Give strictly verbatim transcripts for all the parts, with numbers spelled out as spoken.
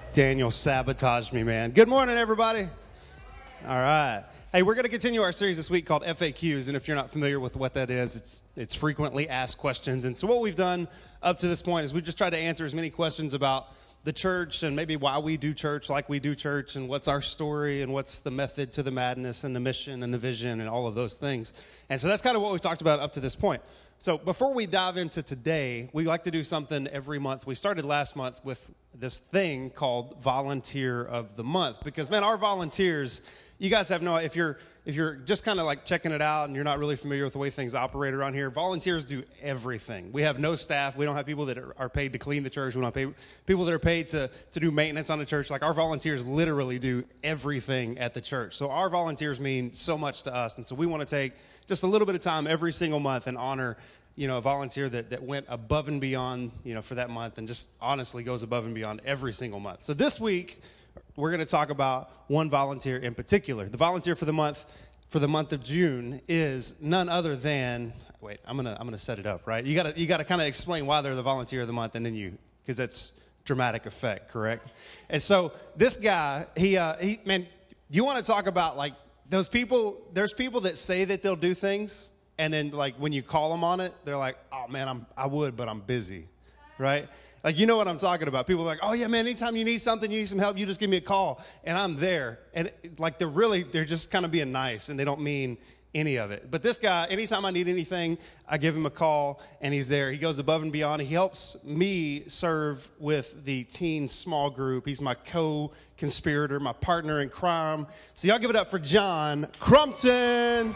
Daniel sabotaged me, man. Good morning, everybody. All right. Hey, we're going to continue our series this week called F A Qs, and if you're not familiar with what that is, it's it's frequently asked questions. And so what we've done up to this point is we've just tried to answer as many questions about the church and maybe why we do church like we do church and what's our story and what's the method to the madness and the mission and the vision and all of those things. And so that's kind of what we've talked about up to this point. So before we dive into today, we like to do something every month. We started last month with this thing called Volunteer of the Month because, man, our volunteers, you guys have no, if you're if you're just kind of like checking it out and you're not really familiar with the way things operate around here, volunteers do everything. We have no staff. We don't have people that are, are paid to clean the church. We don't have pay, people that are paid to, to do maintenance on the church. Like our volunteers literally do everything at the church. So our volunteers mean so much to us. And so we want to take just a little bit of time every single month and honor, you know, a volunteer that, that went above and beyond, you know, for that month and just honestly goes above and beyond every single month. So this week, we're going to talk about one volunteer in particular. The volunteer for the month, for the month of June is none other than, wait, I'm going to I'm going to set it up, right? You got to you got to kind of explain why they're the volunteer of the month and then you, because that's dramatic effect, correct? And so this guy, he, uh, he, man, you want to talk about like those people, there's people that say that they'll do things, and then like when you call them on it, they're like, oh man, I'm, I would, but I'm busy, right? Like, you know what I'm talking about. People are like, oh yeah, man, anytime you need something, you need some help, you just give me a call, and I'm there. And like they're really, they're just kind of being nice, and they don't mean any of it. But this guy, anytime I need anything, I give him a call, and he's there. He goes above and beyond. He helps me serve with the teen small group. He's my co-conspirator, my partner in crime. So y'all give it up for John Crumpton.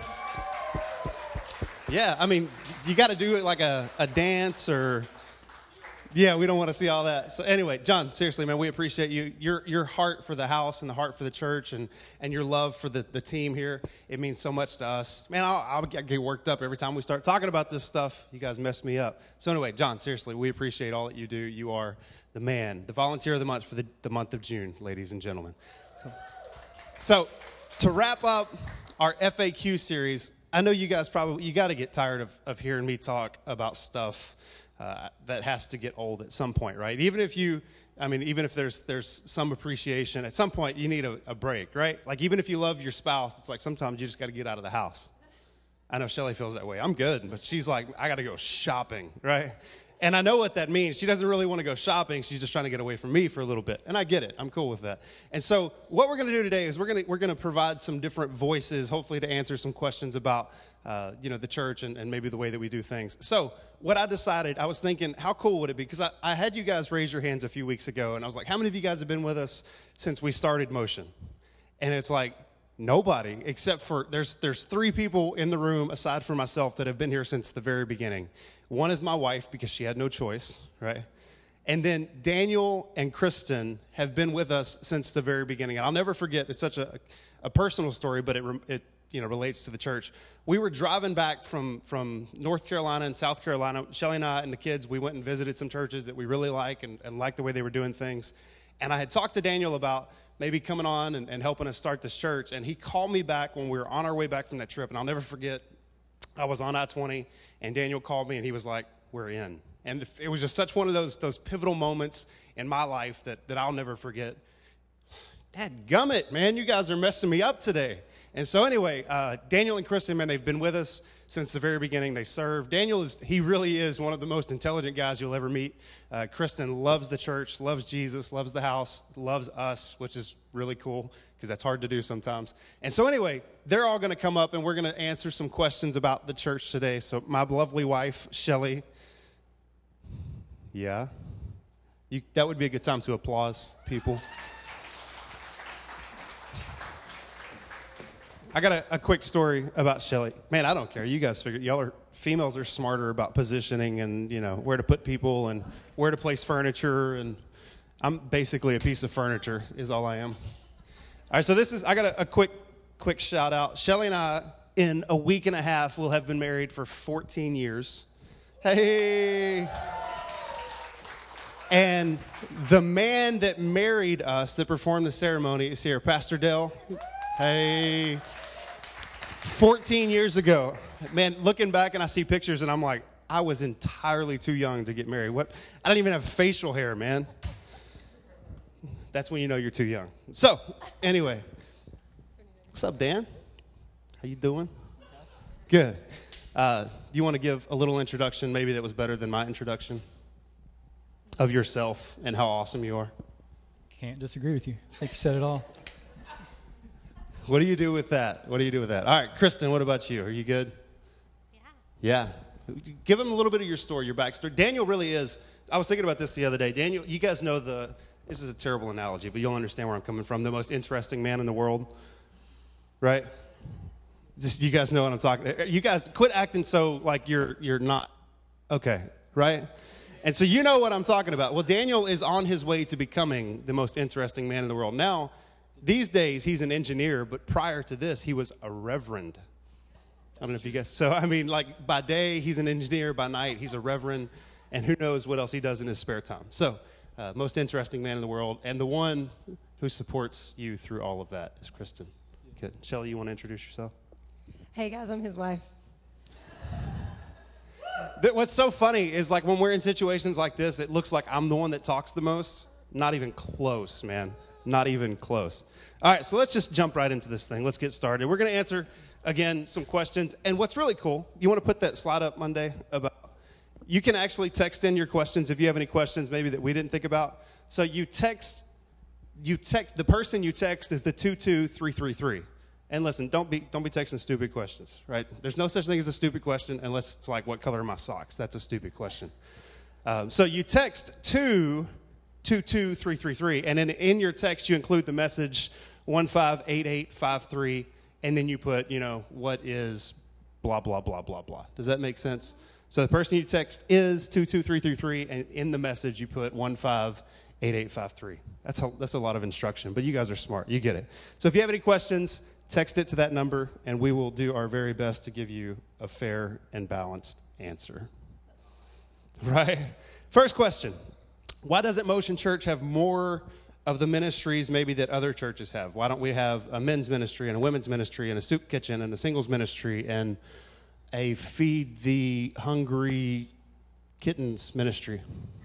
Yeah, I mean, you got to do it like a, a dance or, yeah, we don't want to see all that. So anyway, John, seriously, man, we appreciate you. Your your heart for the house and the heart for the church and, and your love for the, the team here, it means so much to us. Man, I'll, I'll get worked up every time we start talking about this stuff. You guys mess me up. So anyway, John, seriously, we appreciate all that you do. You are the man, the volunteer of the month for the, the month of June, ladies and gentlemen. So, so to wrap up our F A Q series, I know you guys probably, you got to get tired of, of hearing me talk about stuff uh, that has to get old at some point, right? Even if you, I mean, even if there's there's some appreciation, at some point you need a, a break, right? Like even if you love your spouse, it's like sometimes you just got to get out of the house. I know Shelly feels that way. I'm good, but she's like, I got to go shopping, right? And I know what that means. She doesn't really want to go shopping. She's just trying to get away from me for a little bit. And I get it. I'm cool with that. And so what we're going to do today is we're going to we're going to provide some different voices, hopefully to answer some questions about, uh, you know, the church and, and maybe the way that we do things. So what I decided, I was thinking, how cool would it be? Because I, I had you guys raise your hands a few weeks ago, and I was like, how many of you guys have been with us since we started Motion? And it's like, nobody, except for there's there's three people in the room aside from myself that have been here since the very beginning. One is my wife because she had no choice, right? And then Daniel and Kristen have been with us since the very beginning. And I'll never forget, it's such a, a personal story, but it, it you know relates to the church. We were driving back from, from North Carolina and South Carolina. Shelly and I and the kids, we went and visited some churches that we really like and, and liked the way they were doing things. And I had talked to Daniel about maybe coming on and, and helping us start this church. And he called me back when we were on our way back from that trip. And I'll never forget, I was on I twenty, and Daniel called me, and he was like, we're in. And it was just such one of those those pivotal moments in my life that, that I'll never forget. Dadgummit, man, you guys are messing me up today. And so anyway, uh, Daniel and Kristen, man, they've been with us since the very beginning. They serve. Daniel, is he really is one of the most intelligent guys you'll ever meet. Uh, Kristen loves the church, loves Jesus, loves the house, loves us, which is really cool because that's hard to do sometimes. And so anyway, they're all going to come up, and we're going to answer some questions about the church today. So my lovely wife, Shelly, yeah, you, that would be a good time to applause people. I got a, a quick story about Shelly. Man, I don't care. You guys figure, y'all are, females are smarter about positioning and, you know, where to put people and where to place furniture. And I'm basically a piece of furniture is all I am. All right, so this is, I got a, a quick, quick shout out. Shelly and I, in a week and a half, will have been married for fourteen years. Hey. And the man that married us, that performed the ceremony, is here. Pastor Dell. Hey. fourteen years ago, man, looking back and I see pictures and I'm like, I was entirely too young to get married. What? I didn't even have facial hair, man. That's when you know you're too young. So, anyway, what's up, Dan? How you doing? Good. Uh, do you want to give a little introduction, maybe that was better than my introduction, of yourself and how awesome you are? Can't disagree with you. I think you said it all. What do you do with that? What do you do with that? All right, Kristen, what about you? Are you good? Yeah. Yeah. Give them a little bit of your story, your backstory. Daniel really is. I was thinking about this the other day. Daniel, you guys know the, this is a terrible analogy, but you'll understand where I'm coming from, the most interesting man in the world, right? Just, you guys know what I'm talking. You guys quit acting so like you're you're not. Okay, right? And so you know what I'm talking about. Well, Daniel is on his way to becoming the most interesting man in the world. Now, these days, he's an engineer, but prior to this, he was a reverend. I don't know if you guys, so I mean, like by day, he's an engineer. By night, he's a reverend. And who knows what else he does in his spare time. So, uh, most interesting man in the world. And the one who supports you through all of that is Kristen. Good. Shelly, you want to introduce yourself? Hey, guys, I'm his wife. What's so funny is like when we're in situations like this, it looks like I'm the one that talks the most. Not even close, man. Not even close. All right, so let's just jump right into this thing. Let's get started. We're going to answer, again, some questions. And what's really cool, you want to put that slide up Monday about, you can actually text in your questions if you have any questions maybe that we didn't think about. So you text, you text, the person you text is the two two three three three. And listen, don't be don't be texting stupid questions, right? There's no such thing as a stupid question unless it's like, what color are my socks? That's a stupid question. Um, so you text two two two three three three, and then in your text you include the message one five eight eight five three, and then you put, you know, what is blah, blah, blah, blah, blah. Does that make sense? So the person you text is two two three three three, and in the message you put one five eight eight five three. That's a, that's a lot of instruction, but you guys are smart. You get it. So if you have any questions, text it to that number, and we will do our very best to give you a fair and balanced answer. Right? First question. Why doesn't Motion Church have more of the ministries maybe that other churches have? Why don't we have a men's ministry and a women's ministry and a soup kitchen and a singles ministry and a feed the hungry kittens ministry?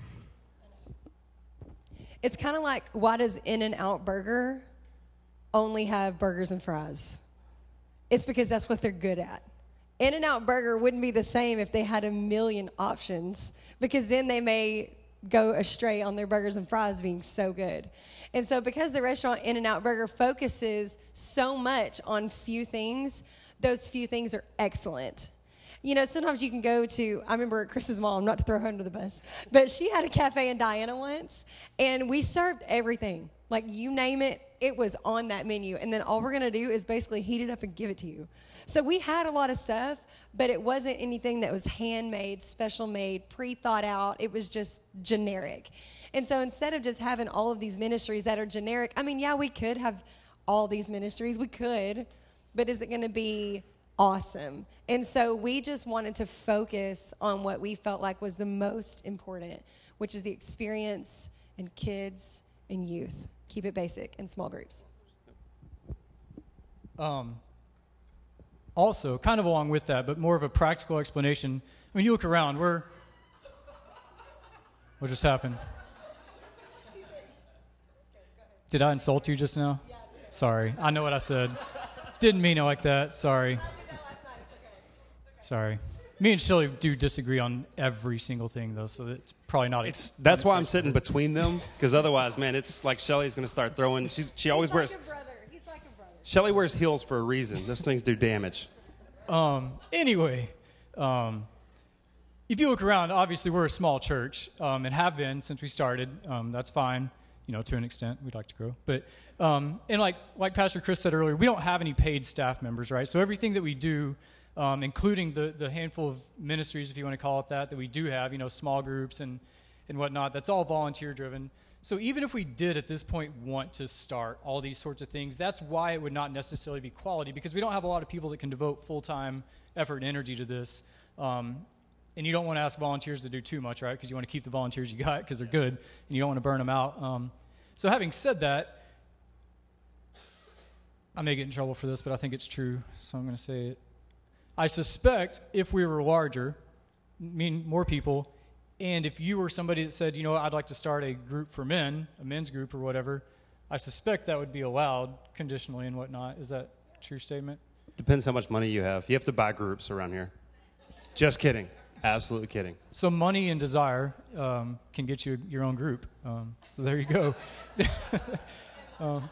It's kind of like, why does In-N-Out Burger only have burgers and fries? It's because that's what they're good at. In-N-Out Burger wouldn't be the same if they had a million options, because then they may go astray on their burgers and fries being so good. And so because the restaurant In-N-Out Burger focuses so much on few things, those few things are excellent. You know, sometimes you can go to, I remember Chris's mom, not to throw her under the bus, but she had a cafe in Diana once, and we served everything. Like, you name it, it was on that menu. And then all we're going to do is basically heat it up and give it to you. So we had a lot of stuff, but it wasn't anything that was handmade, special made, pre-thought out. It was just generic. And so instead of just having all of these ministries that are generic, I mean, yeah, we could have all these ministries. We could. But is it going to be awesome? And so we just wanted to focus on what we felt like was the most important, which is the experience in kids and youth. Keep it basic in small groups. Um, also, kind of along with that, but more of a practical explanation. I mean, you look around, we're... What just happened? Did I insult you just now? Yeah, I did. Sorry. I know what I said. Didn't mean it like that. Sorry. I did that last night. It's okay. Sorry. Me and Shelly do disagree on every single thing, though, so it's probably not... It's, that's why I'm sitting between them, because otherwise, man, it's like Shelly's going to start throwing... She's, she always He's wears... like a brother. He's like a brother. Shelly wears heels for a reason. Those things do damage. Um, anyway, um, if you look around, obviously we're a small church, um, and have been since we started. Um, that's fine, you know, to an extent. We'd like to grow. But, um, and like, like Pastor Chris said earlier, we don't have any paid staff members, right? So everything that we do... Um, including the, the handful of ministries, if you want to call it that, that we do have, you know, small groups and, and whatnot, that's all volunteer-driven. So even if we did at this point want to start all these sorts of things, that's why it would not necessarily be quality, because we don't have a lot of people that can devote full-time effort and energy to this. Um, and you don't want to ask volunteers to do too much, right, because you want to keep the volunteers you got because they're good, and you don't want to burn them out. Um, so having said that, I may get in trouble for this, but I think it's true, so I'm going to say it. I suspect if we were larger, mean more people, and if you were somebody that said, you know, I'd like to start a group for men, a men's group or whatever, I suspect that would be allowed conditionally and whatnot. Is that a true statement? Depends how much money you have. You have to buy groups around here. Just kidding. Absolutely kidding. So money and desire um, can get you your own group. Um, so there you go. um,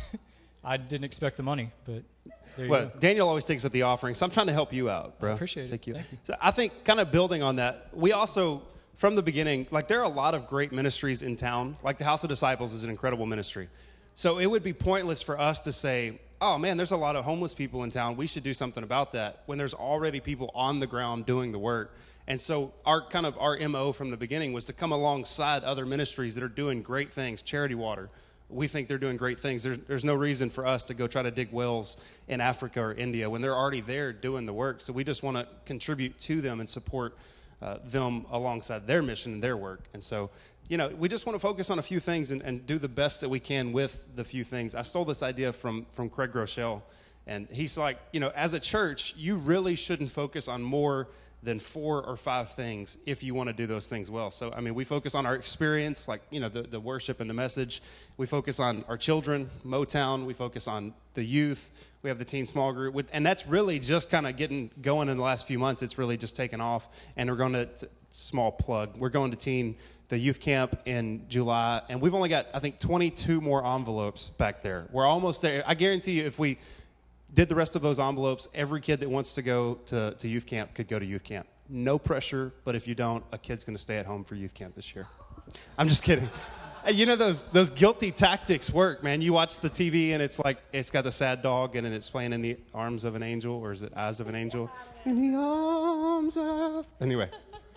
I didn't expect the money, but there you well, go. Daniel always takes up the offering, so I'm trying to help you out, bro. I appreciate Take it. You. Thank you. So I think kind of building on that, we also, from the beginning, like there are a lot of great ministries in town. Like the House of Disciples is an incredible ministry. So it would be pointless for us to say, oh, man, there's a lot of homeless people in town. We should do something about that when there's already people on the ground doing the work. And so our kind of our M O from the beginning was to come alongside other ministries that are doing great things. Charity Water, we think they're doing great things. There's, there's no reason for us to go try to dig wells in Africa or India when they're already there doing the work. So we just want to contribute to them and support uh, them alongside their mission and their work. And so, you know, we just want to focus on a few things and, and do the best that we can with the few things. I stole this idea from, from Craig Groeschel, and he's like, you know, as a church, you really shouldn't focus on more than four or five things if you want to do those things well. So, I mean, we focus on our experience, like, you know, the, the worship and the message. We focus on our children, Motown. We focus on the youth. We have the teen small group. And that's really just kind of getting going in the last few months. It's really just taken off. And we're going to, t- small plug, we're going to teen, the youth camp in July. And we've only got, I think, twenty-two more envelopes back there. We're almost there. I guarantee you if we did the rest of those envelopes, every kid that wants to go to, to youth camp could go to youth camp. No pressure, but if you don't, a kid's going to stay at home for youth camp this year. I'm just kidding. You know, those those guilty tactics work, man. You watch the T V and it's like, it's got the sad dog and it's playing in the arms of an angel, or is it eyes of an angel? In the arms of... Anyway.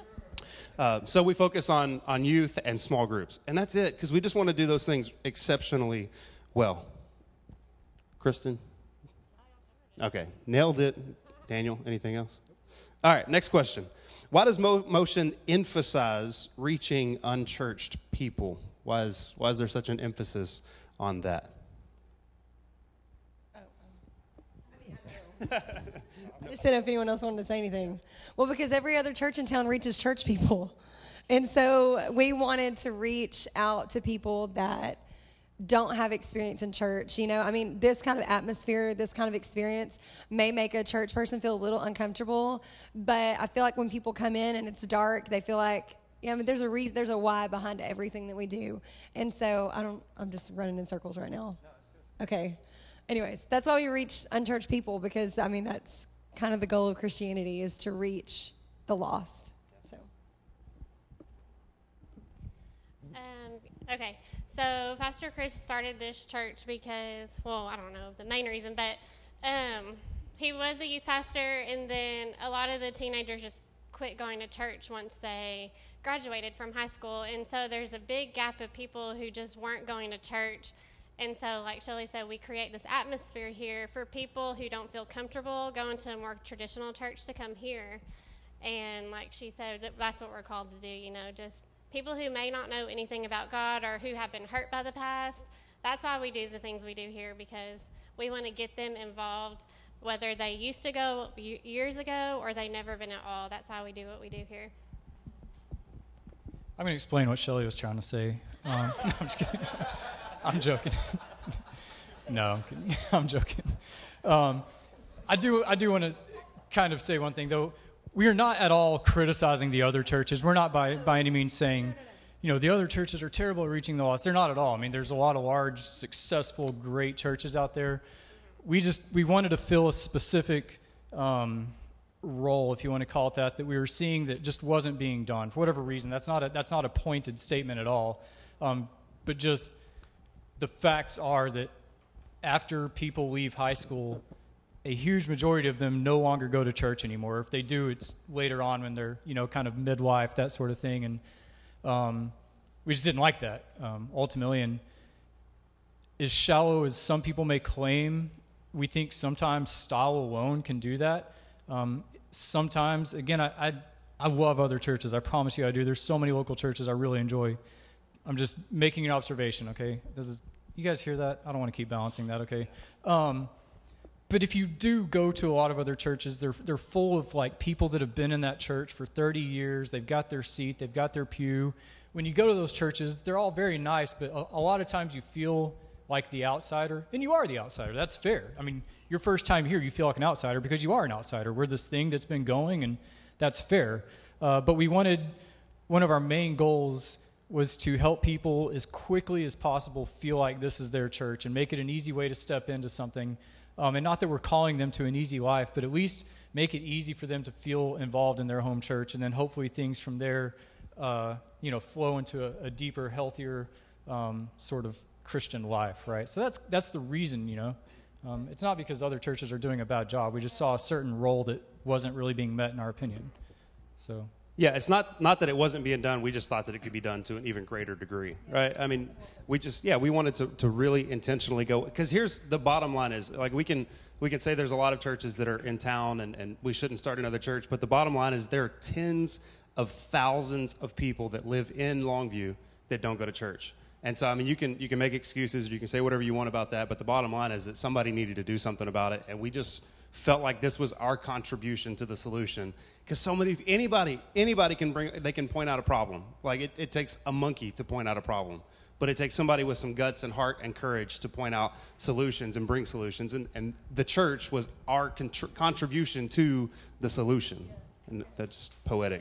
Uh, so we focus on, on youth and small groups. And that's it, because we just want to do those things exceptionally well. Kristen? Okay, nailed it. Daniel, anything else? All right, next question. Why does Mo- Motion emphasize reaching unchurched people? Why is, why is there such an emphasis on that? Oh, um, I mean, I I just didn't know if anyone else wanted to say anything. Well, because every other church in town reaches church people. And so we wanted to reach out to people that don't have experience in church. You know, I mean, this kind of atmosphere, this kind of experience may make a church person feel a little uncomfortable, but I feel like when people come in and it's dark, they feel like, yeah, I mean, there's a reason, there's a why behind everything that we do. And so I don't, I'm just running in circles right now. No, that's good. Okay. Anyways, that's why we reach unchurched people, because, I mean, that's kind of the goal of Christianity, is to reach the lost. So. Um, okay. So Pastor Chris started this church because, well, I don't know the main reason, but um, he was a youth pastor, and then a lot of the teenagers just quit going to church once they graduated from high school, and so there's a big gap of people who just weren't going to church. And so, like Shelly said, we create this atmosphere here for people who don't feel comfortable going to a more traditional church to come here. And like she said, that's what we're called to do, you know, just people who may not know anything about God or who have been hurt by the past. That's why we do the things we do here, because we want to get them involved, whether they used to go years ago or they never been at all. That's why we do what we do here. I'm going to explain what Shelly was trying to say. Um, no, I'm just kidding. I'm joking. No, I'm kidding. I'm joking. Um, I do. I do want to kind of say one thing, though. We are not at all criticizing the other churches. We're not by by any means saying, you know, the other churches are terrible at reaching the lost. They're not at all. I mean, there's a lot of large, successful, great churches out there. We just we wanted to fill a specific um, role, if you want to call it that, that we were seeing that just wasn't being done for whatever reason. That's not a that's not a pointed statement at all, um, but just. The facts are that after people leave high school, a huge majority of them no longer go to church anymore. If they do, it's later on when they're, you know, kind of midlife, that sort of thing. And um, we just didn't like that, um, ultimately. And as shallow as some people may claim, we think sometimes style alone can do that. Um, sometimes, again, I, I I love other churches. I promise you I do. There's so many local churches I really enjoy. I'm just making an observation, okay? This is, you guys hear that? I don't want to keep balancing that, okay? Um, but if you do go to a lot of other churches, they're they're full of like people that have been in that church for thirty years. They've got their seat. They've got their pew. When you go to those churches, they're all very nice, but a, a lot of times you feel like the outsider, and you are the outsider. That's fair. I mean, your first time here, you feel like an outsider because you are an outsider. We're this thing that's been going, and that's fair. Uh, but we wanted, one of our main goals was to help people as quickly as possible feel like this is their church and make it an easy way to step into something. Um, and not that we're calling them to an easy life, but at least make it easy for them to feel involved in their home church, and then hopefully things from there, uh, you know, flow into a, a deeper, healthier um, sort of Christian life, right? So that's that's the reason, you know. Um, it's not because other churches are doing a bad job. We just saw a certain role that wasn't really being met in our opinion. So yeah, it's not not that it wasn't being done. We just thought that it could be done to an even greater degree, right? I mean, we just yeah, we wanted to to really intentionally go, because here's the bottom line is, like, we can we can say there's a lot of churches that are in town and and we shouldn't start another church, but the bottom line is there are tens of thousands of people that live in Longview that don't go to church. And so, I mean, you can you can make excuses, you can say whatever you want about that, but the bottom line is that somebody needed to do something about it, and we just felt like this was our contribution to the solution. Because so many, anybody, anybody can bring, they can point out a problem. Like, it, it takes a monkey to point out a problem, but it takes somebody with some guts and heart and courage to point out solutions and bring solutions. And, and the church was our contr- contribution to the solution. And that's poetic.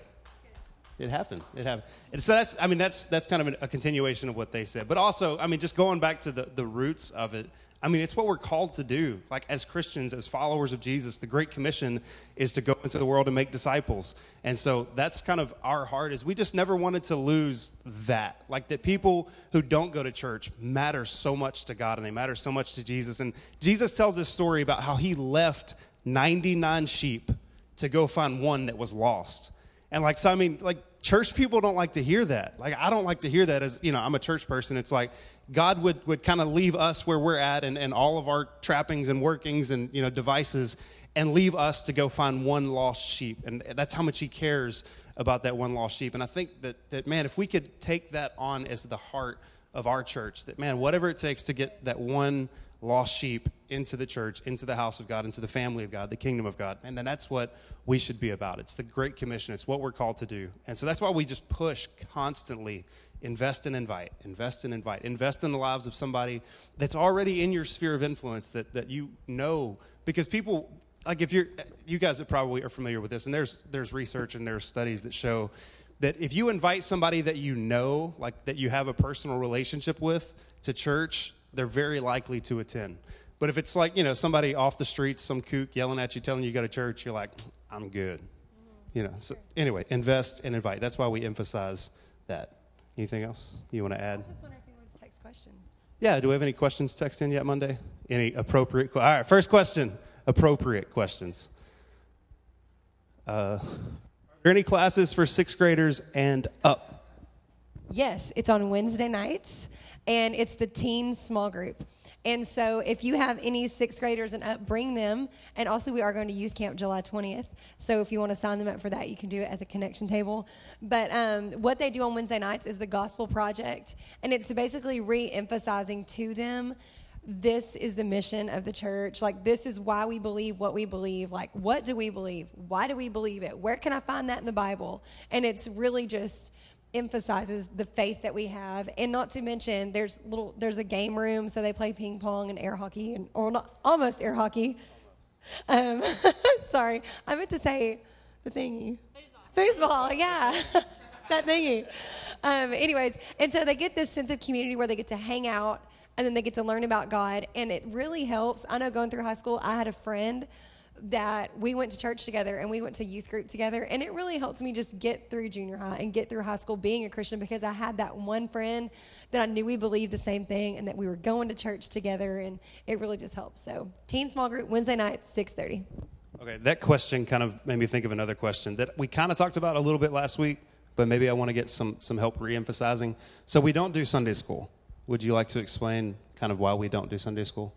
It happened. It happened. And so that's, I mean, that's that's kind of a continuation of what they said. But also, I mean, just going back to the, the roots of it, I mean, it's what we're called to do. Like, as Christians, as followers of Jesus, the Great Commission is to go into the world and make disciples. And so that's kind of our heart, is we just never wanted to lose that. Like, that people who don't go to church matter so much to God, and they matter so much to Jesus. And Jesus tells this story about how he left ninety-nine sheep to go find one that was lost. And like, so I mean, like, church people don't like to hear that. Like, I don't like to hear that. As, you know, I'm a church person. It's like God would, would kind of leave us where we're at and, and all of our trappings and workings and, you know, devices, and leave us to go find one lost sheep. And that's how much he cares about that one lost sheep. And I think that, that man, if we could take that on as the heart of our church, that, man, whatever it takes to get that one lost sheep into the church, into the house of God, into the family of God, the kingdom of God. And then that's what we should be about. It's the Great Commission. It's what we're called to do. And so that's why we just push constantly, invest and invite, invest and invite, invest in the lives of somebody that's already in your sphere of influence that, that you know. Because people, like, if you're, you guys that probably are familiar with this, and there's there's research and there's studies that show that if you invite somebody that you know, like that you have a personal relationship with, to church, they're very likely to attend. But if it's like, you know, somebody off the street, some kook yelling at you, telling you to go to church, you're like, I'm good. You know, so anyway, invest and invite. That's why we emphasize that. Anything else you want to add? I just wonder if he wants to text questions. Yeah, do we have any questions text in yet Monday? Any appropriate? All right, first question, appropriate questions. Uh, are there any classes for sixth graders and up? Yes, it's on Wednesday nights, and it's the teen small group. And so if you have any sixth graders and up, bring them. And also, we are going to youth camp July twentieth. So if you want to sign them up for that, you can do it at the connection table. But um, what they do on Wednesday nights is the Gospel Project. And it's basically re-emphasizing to them, this is the mission of the church. Like, this is why we believe what we believe. Like, what do we believe? Why do we believe it? Where can I find that in the Bible? And it's really just emphasizes the faith that we have. And not to mention, there's little there's a game room, so they play ping pong and air hockey, and or not almost air hockey. Um, sorry, I meant to say the thingy. Foosball, Foosball, yeah, that thingy. Um, anyways, and so they get this sense of community where they get to hang out, and then they get to learn about God, and it really helps. I know going through high school, I had a friend that we went to church together and we went to youth group together, and it really helps me just get through junior high and get through high school being a Christian, because I had that one friend that I knew we believed the same thing and that we were going to church together, and it really just helps. So teen small group Wednesday night, six thirty. Okay, that question kind of made me think of another question that we kind of talked about a little bit last week, but maybe I want to get some some help re-emphasizing. So we don't do Sunday school. Would you like to explain kind of why we don't do Sunday school?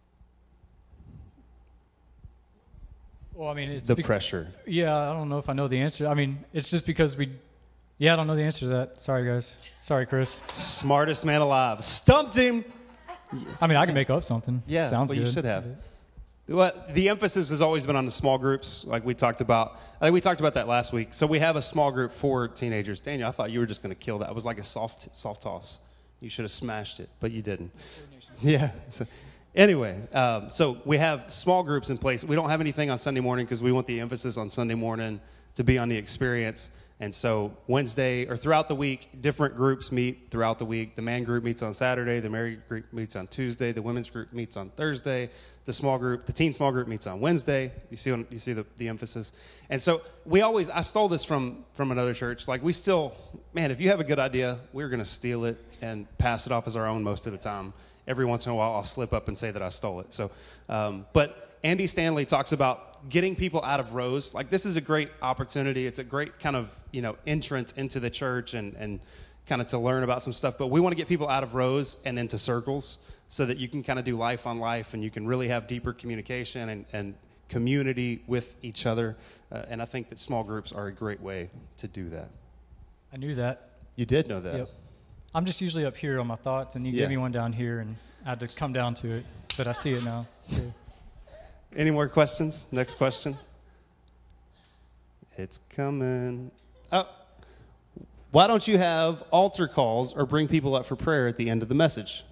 Well, I mean, it's the bec- pressure. Yeah, I don't know if I know the answer. I mean, it's just because we, yeah, I don't know the answer to that. Sorry, guys. Sorry, Chris. Smartest man alive. Stumped him. I mean, I can make up something. Yeah, sounds well, good. You should have. Well, the emphasis has always been on the small groups, like we talked about. I think we talked about that last week. So we have a small group for teenagers. Daniel, I thought you were just going to kill that. It was like a soft, soft toss. You should have smashed it, but you didn't. Yeah. So, anyway, um, so we have small groups in place. We don't have anything on Sunday morning because we want the emphasis on Sunday morning to be on the experience. And so Wednesday or throughout the week, different groups meet throughout the week. The man group meets on Saturday. The married group meets on Tuesday. The women's group meets on Thursday. The small group, the teen small group meets on Wednesday. You see, you see the, the emphasis. And so we always, I stole this from, from another church. Like we still, man, if you have a good idea, we're going to steal it and pass it off as our own most of the time. Every once in a while, I'll slip up and say that I stole it. So, um, but Andy Stanley talks about getting people out of rows. Like this is a great opportunity. It's a great kind of, you know, entrance into the church and, and kind of to learn about some stuff. But we want to get people out of rows and into circles so that you can kind of do life on life and you can really have deeper communication and, and community with each other. Uh, and I think that small groups are a great way to do that. I knew that. You did know that. Yep. I'm just usually up here on my thoughts, and you Yeah. gave me one down here, and I had to come down to it. But I see it now. So. Any more questions? Next question. It's coming. Oh, why don't you have altar calls or bring people up for prayer at the end of the message?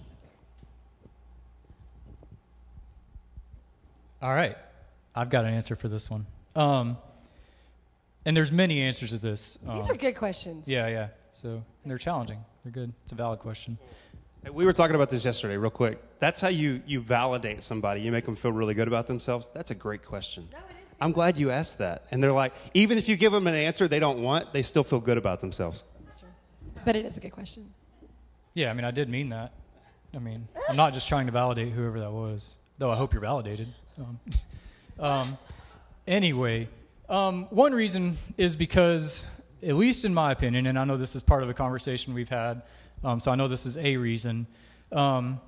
All right. I've got an answer for this one. Um, and there's many answers to this. Um, These are good questions. Yeah, yeah. So and they're challenging. They're good. It's a valid question. Hey, we were talking about this yesterday, real quick. That's how you, you validate somebody. You make them feel really good about themselves. That's a great question. No, it is. I'm glad you asked that. And they're like, even if you give them an answer they don't want, they still feel good about themselves. That's true. But it is a good question. Yeah, I mean, I did mean that. I mean, I'm not just trying to validate whoever that was, though I hope you're validated. Um, um, anyway, um, one reason is because, at least in my opinion, and I know this is part of a conversation we've had, um, so I know this is a reason, um,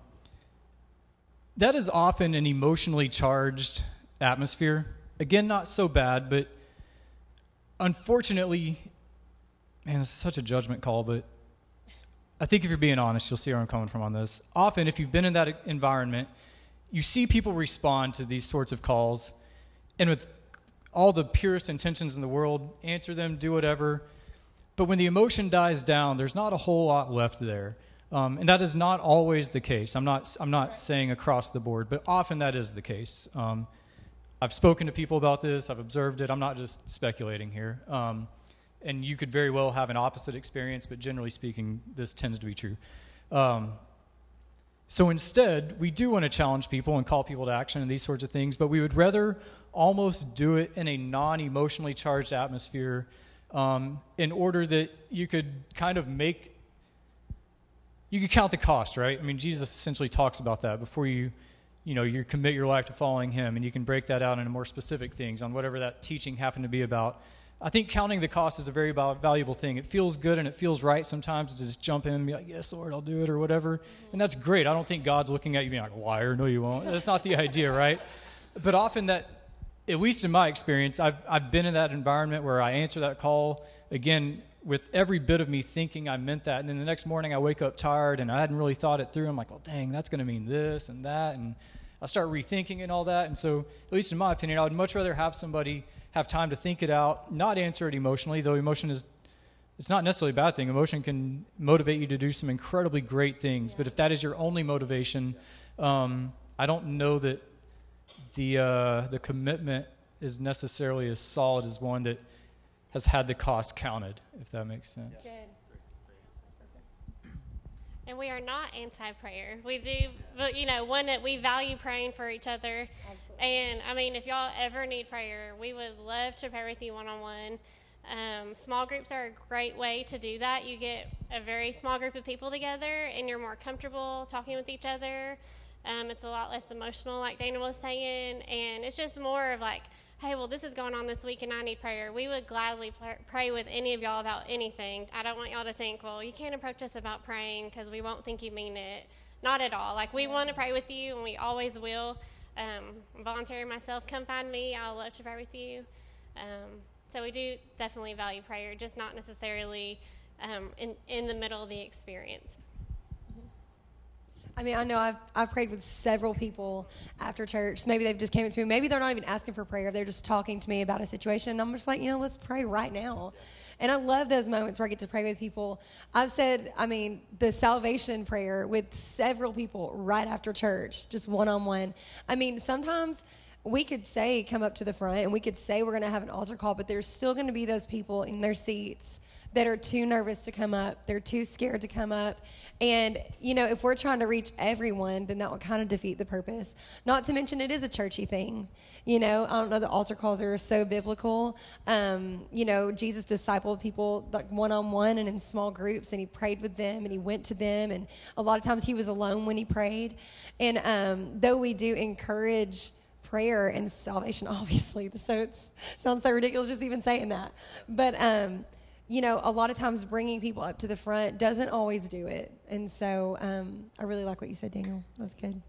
that is often an emotionally charged atmosphere. Again, not so bad, but unfortunately, man, this is such a judgment call, but I think if you're being honest, you'll see where I'm coming from on this. Often, if you've been in that environment, you see people respond to these sorts of calls, and with all the purest intentions in the world, answer them, do whatever. But when the emotion dies down, there's not a whole lot left there. Um, and that is not always the case. I'm not, I'm not saying across the board, but often that is the case. Um, I've spoken to people about this. I've observed it. I'm not just speculating here. Um, and you could very well have an opposite experience, but generally speaking, this tends to be true. Um, so instead, we do want to challenge people and call people to action and these sorts of things, but we would rather almost do it in a non-emotionally charged atmosphere um, in order that you could kind of make, you could count the cost, right? I mean, Jesus essentially talks about that before you, you know, you commit your life to following him, and you can break that out into more specific things on whatever that teaching happened to be about. I think counting the cost is a very valuable thing. It feels good and it feels right sometimes to just jump in and be like, yes, Lord, I'll do it or whatever. Mm-hmm. And that's great. I don't think God's looking at you being like, liar, no, you won't. That's not the idea, right? But often that, at least in my experience, I've, I've been in that environment where I answer that call, again, with every bit of me thinking I meant that. And then the next morning I wake up tired and I hadn't really thought it through. I'm like, well, dang, that's going to mean this and that. And I start rethinking and all that. And so, at least in my opinion, I would much rather have somebody have time to think it out, not answer it emotionally, though emotion is, it's not necessarily a bad thing. Emotion can motivate you to do some incredibly great things. Yeah. But if that is your only motivation, um, I don't know that the uh, the commitment is necessarily as solid as one that has had the cost counted, if that makes sense. Good. And we are not anti-prayer. We do, but you know, one that we value praying for each other. Absolutely. And I mean, if y'all ever need prayer, we would love to pray with you one-on-one. Um, small groups are a great way to do that. You get a very small group of people together, and you're more comfortable talking with each other. Um, it's a lot less emotional, like Dana was saying, and it's just more of like, hey, well, this is going on this week and I need prayer. We would gladly pr- pray with any of y'all about anything. I don't want y'all to think, well, you can't approach us about praying because we won't think you mean it. Not at all. Like, we want to pray with you, and we always will. Um, voluntary myself, come find me. I'll love to pray with you. Um, so we do definitely value prayer, just not necessarily um, in, in the middle of the experience. I mean, I know I've, I've prayed with several people after church. Maybe they've just came up to me. Maybe they're not even asking for prayer. They're just talking to me about a situation. And I'm just like, you know, let's pray right now. And I love those moments where I get to pray with people. I've said, I mean, the salvation prayer with several people right after church, just one-on-one. I mean, sometimes we could say, come up to the front, and we could say we're going to have an altar call, but there's still going to be those people in their seats that are too nervous to come up. They're too scared to come up. And, you know, if we're trying to reach everyone, then that would kind of defeat the purpose. Not to mention it is a churchy thing. You know, I don't know, the altar calls are so biblical. Um, you know, Jesus discipled people like one-on-one and in small groups, and he prayed with them, and he went to them. And a lot of times he was alone when he prayed. And um, though we do encourage prayer and salvation, obviously, so it sounds so ridiculous just even saying that. But, um, you know, a lot of times bringing people up to the front doesn't always do it. And so um, I really like what you said, Daniel. That's good.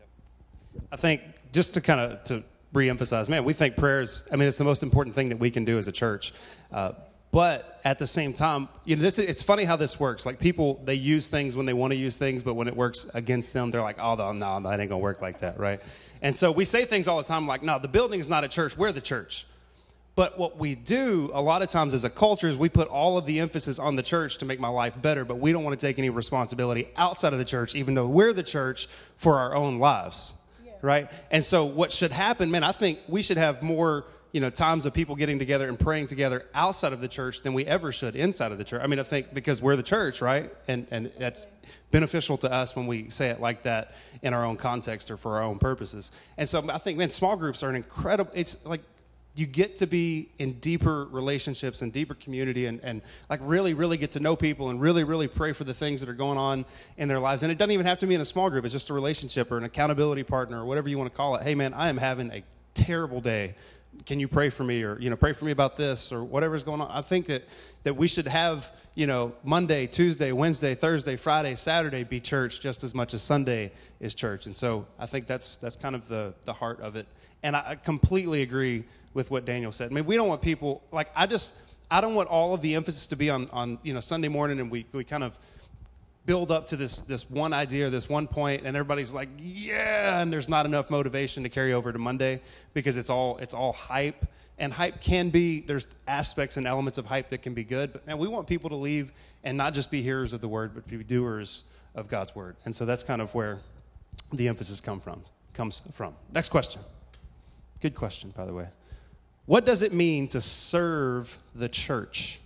I think just to kind of to reemphasize, man, we think prayer is, I mean, it's the most important thing that we can do as a church. Uh, but at the same time, you know, this it's funny how this works. Like people, they use things when they want to use things, but when it works against them, they're like, oh, no, no, that ain't going to work like that, right? And so we say things all the time like, no, the building is not a church. We're the church. But what we do a lot of times as a culture is we put all of the emphasis on the church to make my life better, but we don't want to take any responsibility outside of the church, even though we're the church for our own lives, yeah. Right? And so what should happen, man, I think we should have more, you know, times of people getting together and praying together outside of the church than we ever should inside of the church. I mean, I think because we're the church, right? And and that's beneficial to us when we say it like that in our own context or for our own purposes. And so I think, man, small groups are an incredible, it's like, you get to be in deeper relationships and deeper community and, and like really, really get to know people and really, really pray for the things that are going on in their lives. And it doesn't even have to be in a small group. It's just a relationship or an accountability partner or whatever you want to call it. Hey, man, I am having a terrible day. Can you pray for me? Or, you know, pray for me about this or whatever's going on. I think that, that we should have, you know, Monday, Tuesday, Wednesday, Thursday, Friday, Saturday be church just as much as Sunday is church. And so I think that's that's kind of the, the heart of it. And I completely agree with what Daniel said. I mean, we don't want people, like, I just, I don't want all of the emphasis to be on, on you know, Sunday morning and we, we kind of build up to this this one idea or this one point and everybody's like, yeah, and there's not enough motivation to carry over to Monday because it's all it's all hype. And hype can be, there's aspects and elements of hype that can be good, but man, we want people to leave and not just be hearers of the word, but be doers of God's word. And so that's kind of where the emphasis come from, comes from. Next question. Good question, by the way. What does it mean to serve the church?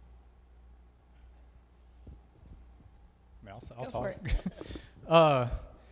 I'll, I'll Go talk. for it. uh,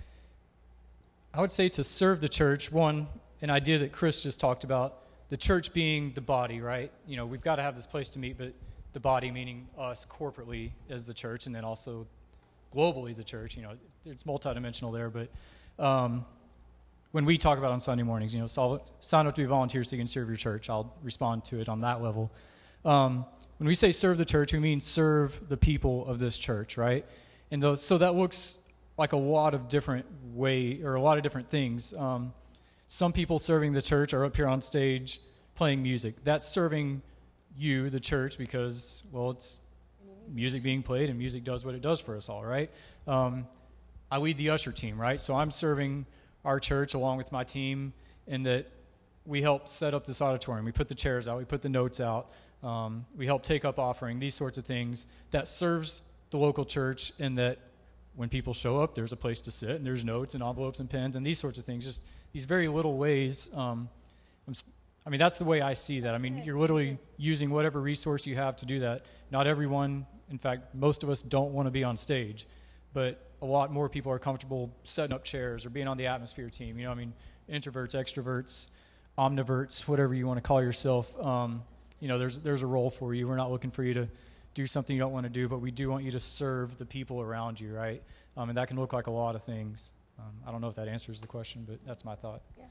I would say to serve the church, one, an idea that Chris just talked about, the church being the body, right? You know, we've got to have this place to meet, but the body meaning us corporately as the church, and then also globally the church. You know, it's multidimensional there, but um, when we talk about on Sunday mornings, you know, sign up to be volunteers so you can serve your church. I'll respond to it on that level. Um, when we say serve the church, we mean serve the people of this church, right? And those, so that looks like a lot of different way or a lot of different things. Um, some people serving the church are up here on stage playing music. That's serving you, the church, because, well, it's music being played and music does what it does for us all, right? Um, I lead the usher team, right? So I'm serving our church along with my team in that we help set up this auditorium. We put the chairs out. We put the notes out. Um, we help take up offering, these sorts of things that serves the local church, and that when people show up, there's a place to sit and there's notes and envelopes and pens and these sorts of things, just these very little ways. Um, I mean, that's the way I see that. I mean, you're literally using whatever resource you have to do that. Not everyone, in fact, most of us don't want to be on stage, but a lot more people are comfortable setting up chairs or being on the atmosphere team. You know, I mean, introverts, extroverts, omniverts, whatever you want to call yourself. Um, you know, there's there's a role for you. We're not looking for you to do something you don't want to do, but we do want you to serve the people around you, right? Um, and that can look like a lot of things. Um, I don't know if that answers the question, but that's my thought. Yeah.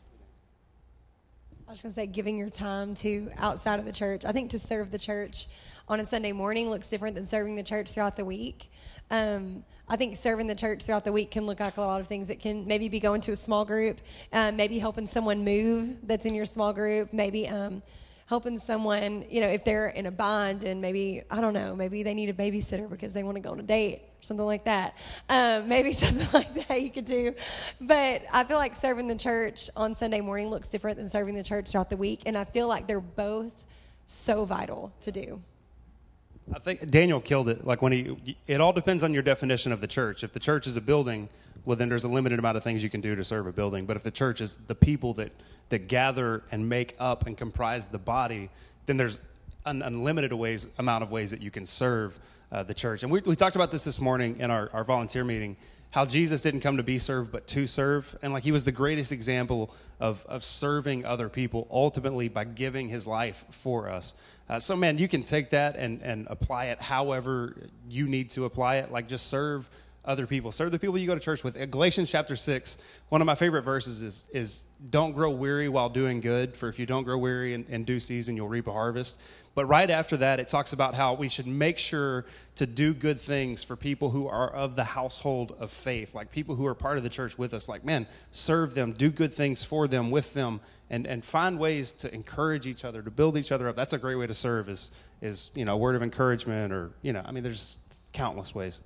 I was going to say giving your time to outside of the church. I think to serve the church on a Sunday morning looks different than serving the church throughout the week. Um, I think serving the church throughout the week can look like a lot of things. It can maybe be going to a small group, um, maybe helping someone move that's in your small group, maybe um, helping someone, you know, if they're in a bind and maybe, I don't know, maybe they need a babysitter because they want to go on a date, something like that. Um, maybe something like that you could do. But I feel like serving the church on Sunday morning looks different than serving the church throughout the week. And I feel like they're both so vital to do. I think Daniel killed it. Like when he, it all depends on your definition of the church. If the church is a building, well, then there's a limited amount of things you can do to serve a building. But if the church is the people that, that gather and make up and comprise the body, then there's an unlimited ways, amount of ways that you can serve uh, the church. And we, we talked about this this morning in our, our volunteer meeting, how Jesus didn't come to be served, but to serve. And like he was the greatest example of, of serving other people, ultimately by giving his life for us. Uh, so, man, you can take that and, and apply it however you need to apply it. Like just serve other people. Serve the people you go to church with. In Galatians chapter six, one of my favorite verses is, is don't grow weary while doing good, for if you don't grow weary in, in due season, you'll reap a harvest. But right after that, it talks about how we should make sure to do good things for people who are of the household of faith, like people who are part of the church with us. Like, man, serve them, do good things for them, with them, and, and find ways to encourage each other, to build each other up. That's a great way to serve is, is you know, a word of encouragement or, you know, I mean, there's countless ways.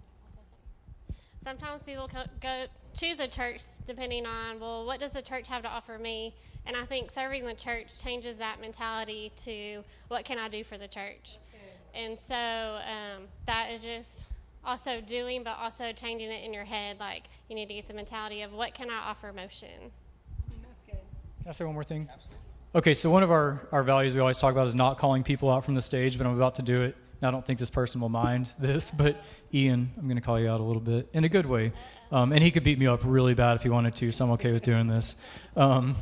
Sometimes people co- go choose a church depending on, well, what does the church have to offer me? And I think serving the church changes that mentality to what can I do for the church? And so um, that is just also doing, but also changing it in your head. Like you need to get the mentality of what can I offer motion? That's good. Can I say one more thing? Absolutely. Okay, so one of our, our values we always talk about is not calling people out from the stage, but I'm about to do it. And I don't think this person will mind this, but Ian, I'm going to call you out a little bit in a good way. Um, and he could beat me up really bad if he wanted to, so I'm okay with doing this. Um,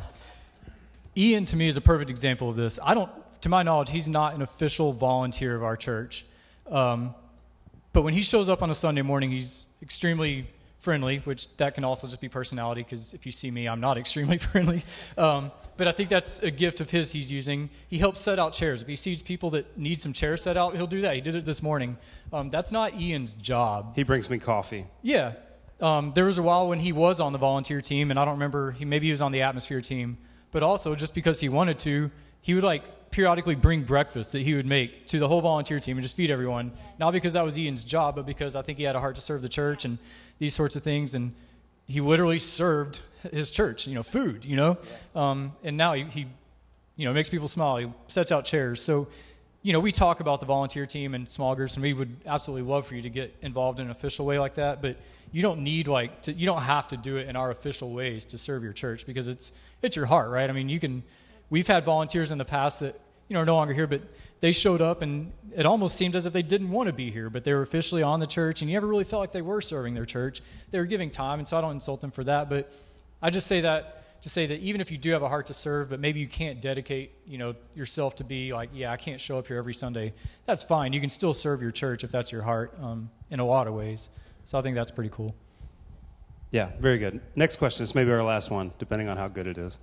Ian, to me, is a perfect example of this. I don't, to my knowledge, he's not an official volunteer of our church. Um, but when he shows up on a Sunday morning, he's extremely friendly, which that can also just be personality, because if you see me, I'm not extremely friendly. Um, but I think that's a gift of his he's using. He helps set out chairs. If he sees people that need some chairs set out, he'll do that. He did it this morning. Um, that's not Ian's job. He brings me coffee. Yeah. Um, there was a while when he was on the volunteer team, and I don't remember, he maybe he was on the atmosphere team, but also just because he wanted to, he would like periodically bring breakfast that he would make to the whole volunteer team and just feed everyone. Not because that was Ian's job, but because I think he had a heart to serve the church and these sorts of things. And he literally served his church, you know, food, you know. Um, and now he, he, you know, makes people smile. He sets out chairs. So, you know, we talk about the volunteer team and small groups, and we would absolutely love for you to get involved in an official way like that. But you don't need like to, you don't have to do it in our official ways to serve your church, because it's it's your heart, right? I mean, you can. We've had volunteers in the past that, you know, are no longer here, but they showed up and it almost seemed as if they didn't want to be here, but they were officially on the church, and you never really felt like they were serving their church. They were giving time, and so I don't insult them for that, but I just say that to say that even if you do have a heart to serve, but maybe you can't dedicate, you know, yourself to be like, yeah, I can't show up here every Sunday, that's fine. You can still serve your church if that's your heart, um, in a lot of ways. So I think that's pretty cool. Yeah, very good. Next question is maybe our last one, depending on how good it is.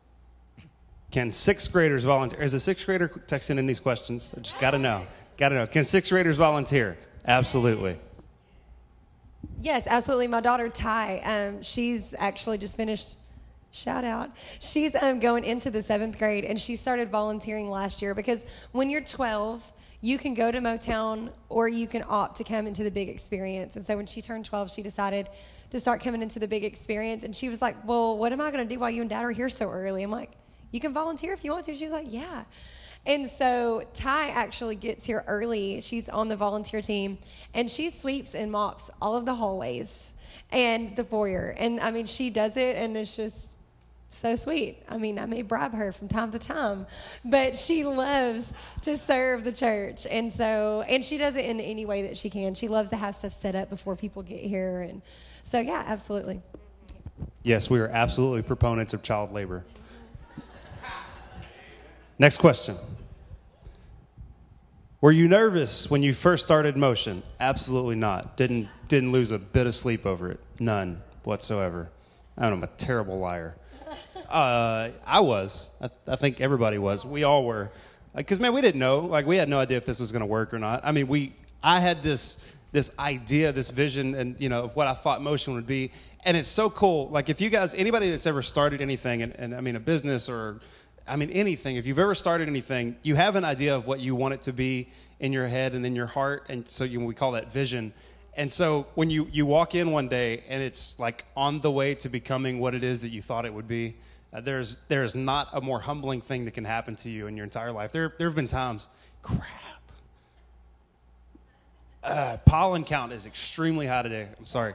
Can sixth graders volunteer? Is a sixth grader texting in these questions? I just got to know. Got to know. Can sixth graders volunteer? Absolutely. Yes, absolutely. My daughter, Ty, um, she's actually just finished, shout out, she's um, going into the seventh grade, and she started volunteering last year because when you're twelve, you can go to Motown or you can opt to come into the big experience. And so when she turned twelve, she decided to start coming into the big experience. And she was like, well, what am I going to do while you and Dad are here so early? I'm like, you can volunteer if you want to. She was like, yeah. And so Ty actually gets here early. She's on the volunteer team, and she sweeps and mops all of the hallways and the foyer. And, I mean, she does it, and it's just so sweet. I mean, I may bribe her from time to time, but she loves to serve the church. And so, and she does it in any way that she can. She loves to have stuff set up before people get here. And so, yeah, absolutely. Yes, we are absolutely proponents of child labor. Next question. Were you nervous when you first started Motion? Absolutely not. Didn't didn't lose a bit of sleep over it. None whatsoever. I'm a terrible liar. Uh, I was. I, I think everybody was. We all were. Because, like, man, we didn't know. Like, we had no idea if this was going to work or not. I mean, we. I had this this idea, this vision, and, you know, of what I thought Motion would be. And it's so cool. Like, if you guys, anybody that's ever started anything, and, and I mean, a business or... I mean, anything. If you've ever started anything, you have an idea of what you want it to be in your head and in your heart, and so you, we call that vision. And so when you, you walk in one day and it's like on the way to becoming what it is that you thought it would be, uh, there's there's not a more humbling thing that can happen to you in your entire life. There there have been times, crap. Uh, pollen count is extremely high today. I'm sorry.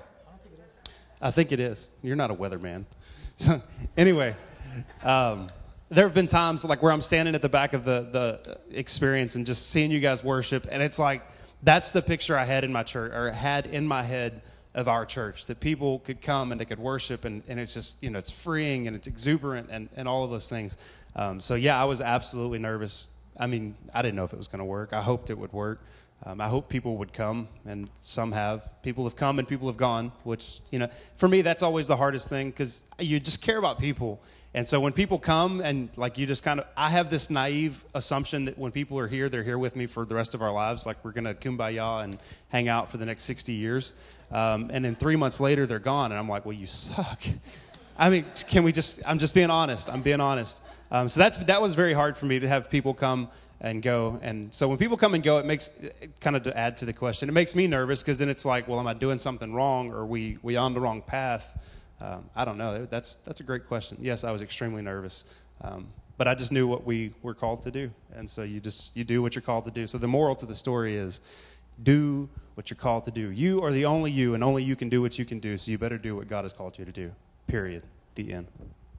I think it is. You're not a weatherman. So anyway, um, there have been times like where I'm standing at the back of the the experience and just seeing you guys worship, and it's like, that's the picture I had in my church, or had in my head of our church, that people could come and they could worship, and, and it's just, you know, it's freeing and it's exuberant and, and all of those things. Um, so, yeah, I was absolutely nervous. I mean, I didn't know if it was going to work. I hoped it would work. Um, I hope people would come, and some have. People have come and people have gone, which, you know, for me, that's always the hardest thing, because you just care about people. And so when people come and, like, you just kind of, I have this naive assumption that when people are here, they're here with me for the rest of our lives. Like, we're going to kumbaya and hang out for the next sixty years. Um, and then three months later, they're gone. And I'm like, well, you suck. I mean, can we just, I'm just being honest. I'm being honest. Um, so that's that was very hard for me to have people come and go. And so when people come and go, it makes, kind of to add to the question, it makes me nervous, because then it's like, well, am I doing something wrong? Or are we, we on the wrong path? Um, I don't know. That's that's a great question. Yes, I was extremely nervous, um, but I just knew what we were called to do, and so you just you do what you're called to do. So the moral to the story is, do what you're called to do. You are the only you, and only you can do what you can do. So you better do what God has called you to do. Period. The end.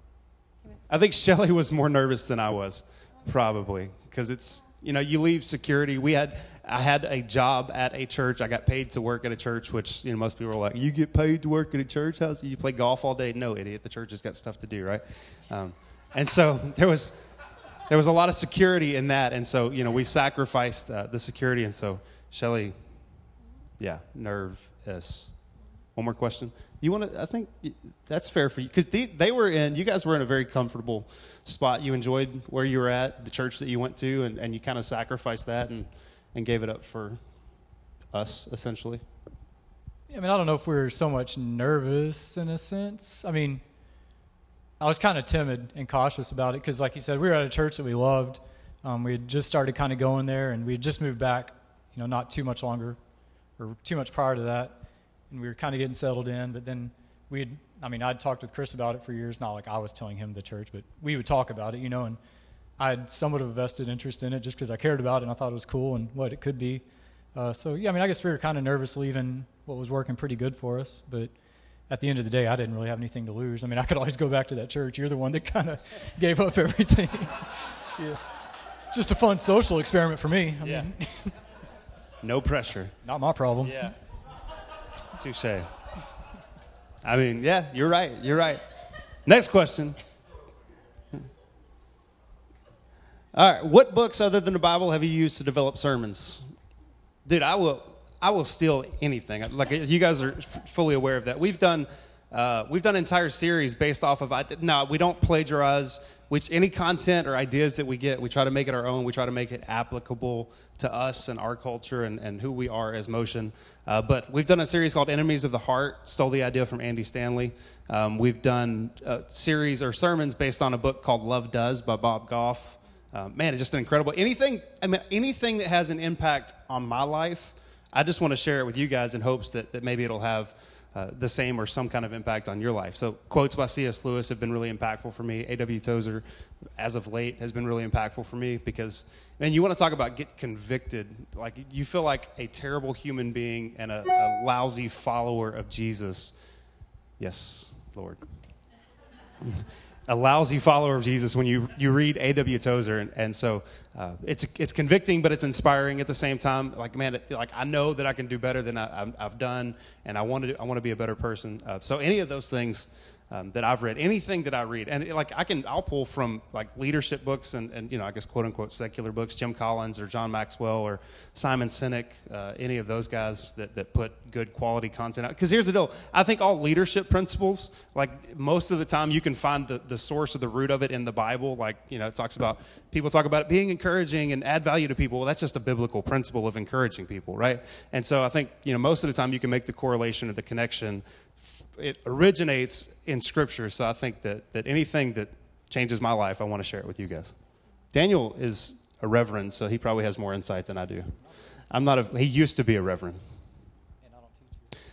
I think Shelley was more nervous than I was, probably, because it's, you know, you leave security. We had, I had a job at a church. I got paid to work at a church, which, you know, most people are like, you get paid to work at a church? How you play golf all day? No, idiot. The church has got stuff to do, right? Um, and so there was, there was a lot of security in that. And so, you know, we sacrificed uh, the security. And so Shelley, yeah, nervous. One more question. You want to, I think that's fair for you, because they, they were in, you guys were in a very comfortable spot. You enjoyed where you were at, the church that you went to, and, and you kind of sacrificed that and, and gave it up for us, essentially. I mean, I don't know if we were so much nervous in a sense. I mean, I was kind of timid and cautious about it, because like you said, we were at a church that we loved. Um, we had just started kind of going there, and we had just moved back, you know, not too much longer, or too much prior to that. And we were kind of getting settled in, but then we'd, I mean, I'd talked with Chris about it for years, not like I was telling him the church, but we would talk about it, you know, and I had somewhat of a vested interest in it just because I cared about it and I thought it was cool and what it could be. Uh, so, yeah, I mean, I guess we were kind of nervous leaving what was working pretty good for us, but at the end of the day, I didn't really have anything to lose. I mean, I could always go back to that church. You're the one that kind of gave up everything. Yeah. Just a fun social experiment for me. I Yeah. mean, No pressure. not my problem. Yeah. Touche. I mean, yeah, you're right. You're right. Next question. All right. What books other than the Bible have you used to develop sermons? Dude, I will I will steal anything. Like, you guys are f- fully aware of that. We've done uh, we've done entire series based off of, no, we don't plagiarize. Which any content or ideas that we get, we try to make it our own. We try to make it applicable to us and our culture and, and who we are as Motion. Uh, but we've done a series called Enemies of the Heart. Stole the idea from Andy Stanley. Um, we've done a series or sermons based on a book called Love Does by Bob Goff. Uh, man, it's just an incredible. Anything, I mean, anything that has an impact on my life, I just want to share it with you guys in hopes that, that maybe it'll have Uh, the same or some kind of impact on your life. So quotes by C S Lewis have been really impactful for me. A W Tozer, as of late, has been really impactful for me because, man, you want to talk about get convicted. Like, you feel like a terrible human being and a, a lousy follower of Jesus. Yes, Lord. A lousy follower of Jesus when you, you read A W Tozer. And, and so uh, it's it's convicting, but it's inspiring at the same time. Like, man, it, like I know that I can do better than I, I've, I've done, and I want to I want to be a better person. Uh, so any of those things um, that I've read, anything that I read, and it, like I can I'll pull from like leadership books and, and you know I guess quote unquote secular books, Jim Collins or John Maxwell or Simon Sinek, uh, any of those guys that, that put good quality content out. Because here's the deal, I think all leadership principles, like most of the time you can find the, the source or the root of it in the Bible. Like, you know, it talks about, people talk about it being encouraging and add value to people. Well, that's just a biblical principle of encouraging people, right? And so I think, you know, most of the time you can make the correlation or the connection. It originates in Scripture, so I think that, that anything that changes my life, I want to share it with you guys. Daniel is a reverend, so he probably has more insight than I do. I'm not a, he used to be a reverend. And I don't teach.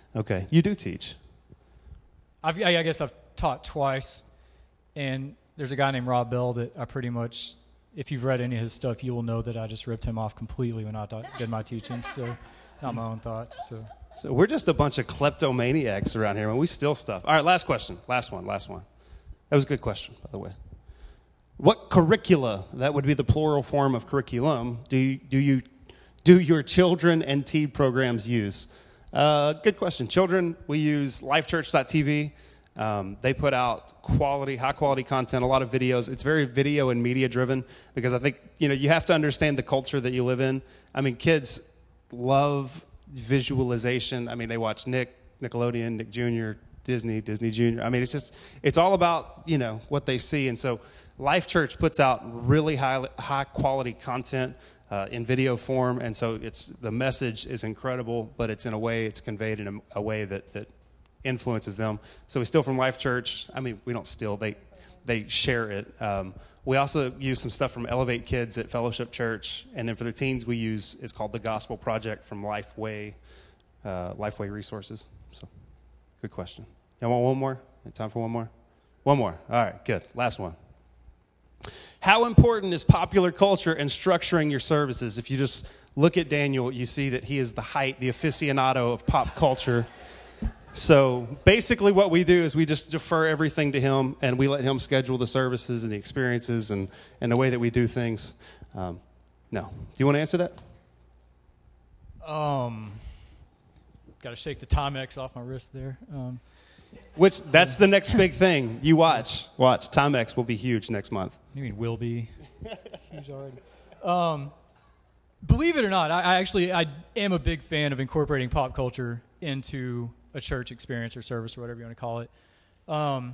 Okay, you do teach. I've, I I guess I've taught twice, and there's a guy named Rob Bell that I pretty much, if you've read any of his stuff, you will know that I just ripped him off completely when I taught, did my teaching, so not my own thoughts. So. So we're just a bunch of kleptomaniacs around here, and we steal stuff. All right, last question. Last one, last one. That was a good question, by the way. What curricula, that would be the plural form of curriculum, do you, do you do your children and teen programs use? Uh, good question. Children, we use lifechurch dot t v. Um, they put out quality, high-quality content, a lot of videos. It's very video and media-driven because I think, you know, you have to understand the culture that you live in. I mean, kids love visualization. I mean, they watch Nick, Nickelodeon, Nick Junior, Disney, Disney Junior I mean, it's just, it's all about, you know, what they see. And so Life Church puts out really high, high quality content uh, in video form. And so it's, the message is incredible, but it's in a way, it's conveyed in a, a way that, that influences them. So we steal from Life Church. I mean, we don't steal, they, they share it. Um, We also use some stuff from Elevate Kids at Fellowship Church. And then for the teens, we use, it's called the Gospel Project from Lifeway, uh, Lifeway Resources. So, good question. Y'all want one more? Time for one more? One more. All right, good. Last one. How important is popular culture in structuring your services? If you just look at Daniel, you see that he is the height, the aficionado of pop culture. So basically what we do is we just defer everything to him, and we let him schedule the services and the experiences and, and the way that we do things. Um, no. Do you want to answer that? Um, got to shake the Timex off my wrist there. Um, Which, that's the next big thing. You watch. Watch. Timex will be huge next month. You mean will be? Huge already. Um, believe it or not, I, I actually I am a big fan of incorporating pop culture into a church experience or service or whatever you want to call it. Um,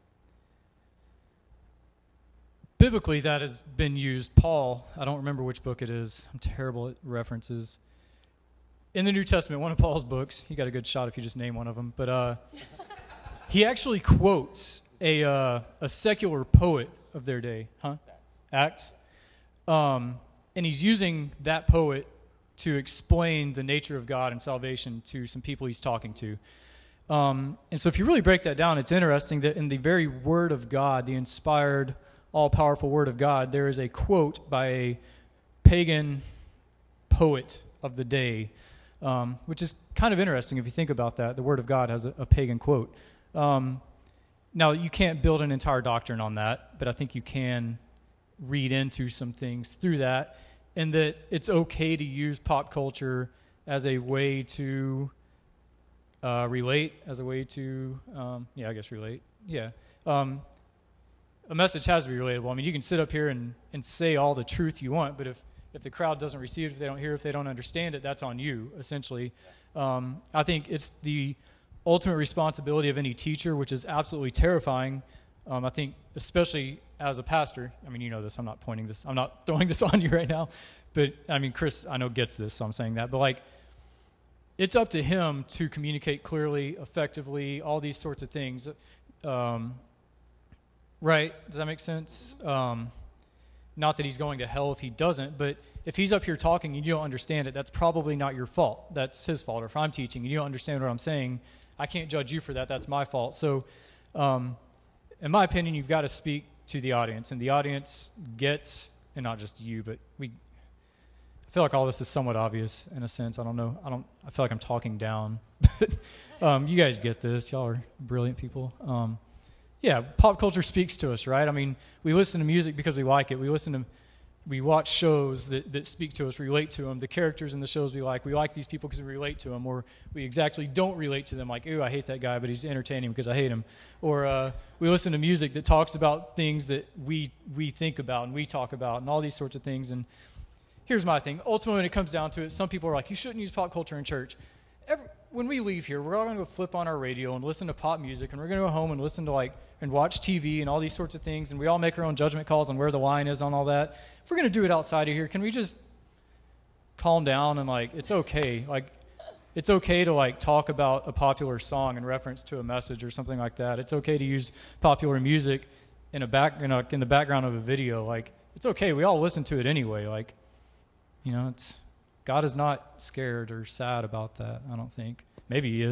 biblically, that has been used. Paul, I don't remember which book it is. I'm terrible at references. In the New Testament, one of Paul's books, you got a good shot if you just name one of them, but uh, he actually quotes a uh, a secular poet of their day, huh? Acts. Um, and he's using that poet to explain the nature of God and salvation to some people he's talking to. Um, and so if you really break that down, it's interesting that in the very Word of God, the inspired, all-powerful Word of God, there is a quote by a pagan poet of the day, um, which is kind of interesting if you think about that. The Word of God has a, a pagan quote. Um, now, you can't build an entire doctrine on that, but I think you can read into some things through that, and that it's okay to use pop culture as a way to uh, relate, as a way to, um, yeah, I guess relate, yeah. Um, a message has to be relatable. I mean, you can sit up here and, and say all the truth you want, but if, if the crowd doesn't receive it, if they don't hear it, if they don't understand it, that's on you, essentially. Um, I think it's the ultimate responsibility of any teacher, which is absolutely terrifying. Um, I think, especially as a pastor, I mean, you know this, I'm not pointing this, I'm not throwing this on you right now, but, I mean, Chris, I know, gets this, so I'm saying that, but, like, it's up to him to communicate clearly, effectively, all these sorts of things, um, right? Does that make sense? Um, not that he's going to hell if he doesn't, but if he's up here talking and you don't understand it, that's probably not your fault. That's his fault. Or if I'm teaching and you don't understand what I'm saying, I can't judge you for that. That's my fault. So, um, in my opinion, you've got to speak to the audience, and the audience gets, and not just you, but we, I feel like all this is somewhat obvious in a sense. I don't know. I don't, I feel like I'm talking down. um, you guys get this. Y'all are brilliant people. Um, yeah, pop culture speaks to us, right? I mean, we listen to music because we like it. We listen to, we watch shows that, that speak to us, relate to them. The characters in the shows we like, we like these people because we relate to them, or we exactly don't relate to them, like, ooh, I hate that guy, but he's entertaining because I hate him. Or uh, we listen to music that talks about things that we we think about and we talk about and all these sorts of things. And here's my thing. Ultimately, when it comes down to it, some people are like, you shouldn't use pop culture in church. Every, when we leave here, we're all going to go flip on our radio and listen to pop music, and we're going to go home and listen to, like, and watch T V and all these sorts of things, and we all make our own judgment calls on where the line is on all that. If we're going to do it outside of here, can we just calm down and, like, it's okay. Like, it's okay to, like, talk about a popular song in reference to a message or something like that. It's okay to use popular music in a back in, a, in the background of a video. Like, it's okay. We all listen to it anyway. Like, you know, it's God is not scared or sad about that, I don't think. Maybe he is.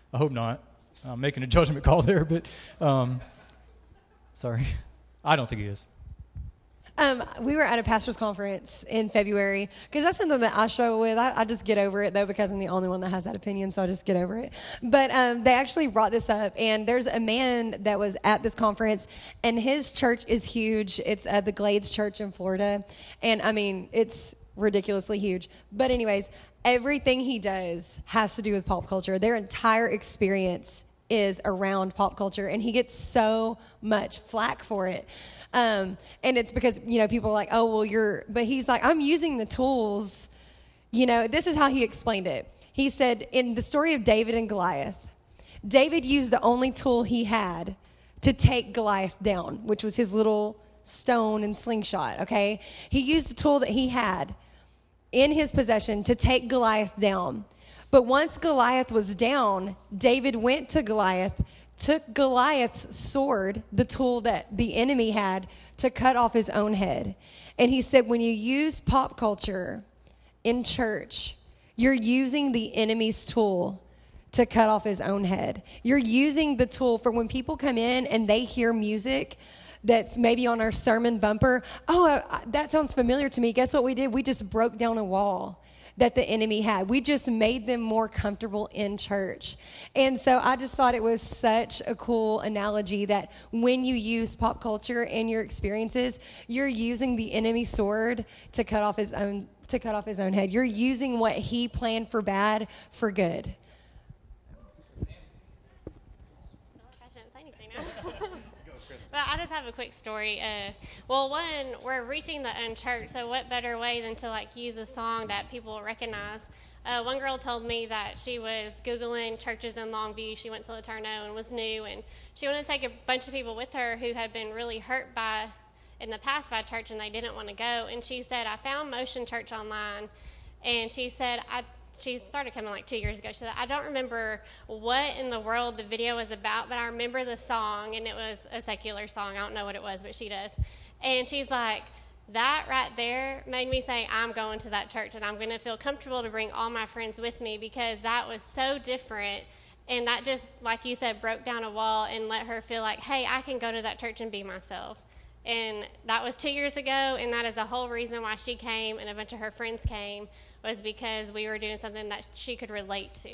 I hope not. I'm making a judgment call there, but um, sorry. I don't think he is. Um, we were at a pastor's conference in February because that's something that I struggle with. I, I just get over it, though, because I'm the only one that has that opinion, so I just get over it. But um, they actually brought this up, and there's a man that was at this conference, and his church is huge. It's uh, the Glades Church in Florida, and, I mean, it's ridiculously huge. But anyways, everything he does has to do with pop culture. Their entire experience is around pop culture, and he gets so much flack for it. Um, and it's because, you know, people are like, oh, well, you're, but he's like, I'm using the tools. You know, this is how he explained it. He said, in the story of David and Goliath, David used the only tool he had to take Goliath down, which was his little stone and slingshot, okay? He used the tool that he had in his possession to take Goliath down. But once Goliath was down, David went to Goliath, took Goliath's sword, the tool that the enemy had, to cut off his own head. And he said, when you use pop culture in church, you're using the enemy's tool to cut off his own head. You're using the tool for when people come in and they hear music that's maybe on our sermon bumper. Oh, I, I, that sounds familiar to me. Guess what we did? We just broke down a wall that the enemy had. We just made them more comfortable in church. And so I just thought it was such a cool analogy that when you use pop culture in your experiences, you're using the enemy's sword to cut off his own to cut off his own head. You're using what he planned for bad for good. I shouldn't say anything now. Well, I just have a quick story. Uh, well, one, we're reaching the unchurched, so what better way than to like use a song that people recognize? Uh, one girl told me that she was Googling churches in Longview. She went to Laterno and was new, and she wanted to take a bunch of people with her who had been really hurt by, in the past by church, and they didn't want to go. And she said, I found Motion Church online, and she said, I She started coming like two years ago. She said, I don't remember what in the world the video was about, but I remember the song, and it was a secular song. I don't know what it was, but she does. And she's like, that right there made me say, I'm going to that church, and I'm going to feel comfortable to bring all my friends with me, because that was so different. And that just, like you said, broke down a wall and let her feel like, hey, I can go to that church and be myself. And that was two years ago, and that is the whole reason why she came and a bunch of her friends came, was because we were doing something that she could relate to.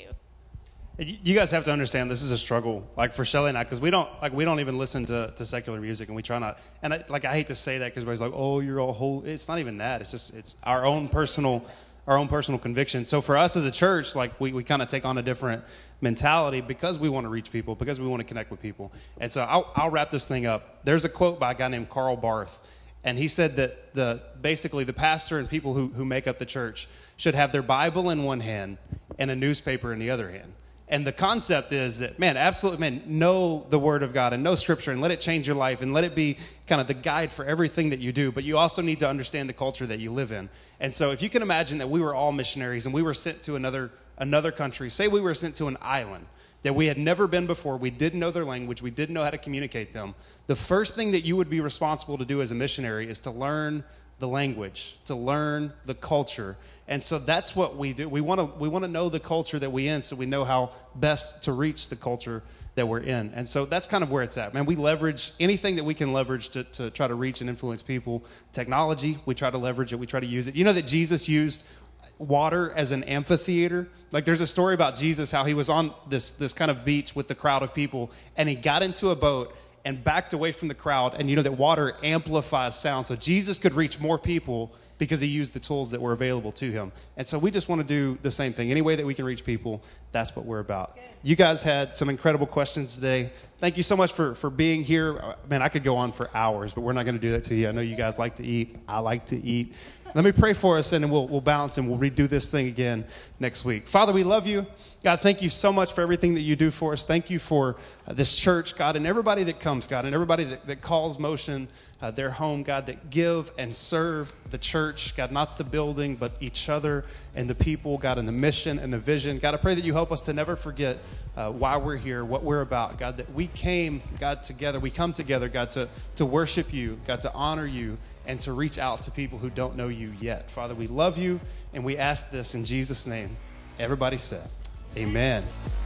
You guys have to understand this is a struggle, like for Shelly and I, because we don't like we don't even listen to, to secular music, and we try not. And I, like I hate to say that because everybody's like, oh, you're all whole. It's not even that. It's just it's our own personal our own personal conviction. So for us as a church, like we, we kind of take on a different mentality because we want to reach people, because we want to connect with people. And so I'll, I'll wrap this thing up. There's a quote by a guy named Karl Barth, and he said that the basically the pastor and people who, who make up the church should have their Bible in one hand and a newspaper in the other hand. And the concept is that, man, absolutely, man, know the Word of God and know Scripture and let it change your life and let it be kind of the guide for everything that you do. But you also need to understand the culture that you live in. And so if you can imagine that we were all missionaries and we were sent to another another country, say we were sent to an island that we had never been before, we didn't know their language, we didn't know how to communicate them, the first thing that you would be responsible to do as a missionary is to learn the language, to learn the culture. And so that's what we do. We want to we want to know the culture that we're in so we know how best to reach the culture that we're in. And so that's kind of where it's at. Man, we leverage anything that we can leverage to, to try to reach and influence people. Technology, we try to leverage it. We try to use it. You know that Jesus used water as an amphitheater? Like there's a story about Jesus, how he was on this, this kind of beach with the crowd of people, and he got into a boat and backed away from the crowd. And you know that water amplifies sound. So Jesus could reach more people because he used the tools that were available to him. And so we just want to do the same thing. Any way that we can reach people, that's what we're about. You guys had some incredible questions today. Thank you so much for, for being here. Man, I could go on for hours, but we're not going to do that to you. I know you guys like to eat. I like to eat. Let me pray for us, and then we'll, we'll bounce, and we'll redo this thing again next week. Father, we love you. God, thank you so much for everything that you do for us. Thank you for uh, this church, God, and everybody that comes, God, and everybody that, that calls Motion uh, their home, God, that give and serve the church, God, not the building, but each other and the people, God, and the mission and the vision. God, I pray that you help us to never forget uh, why we're here, what we're about, God, that we came, God, together. We come together, God, to, to worship you, God, to honor you, and to reach out to people who don't know you yet. Father, we love you, and we ask this in Jesus' name. Everybody said, amen.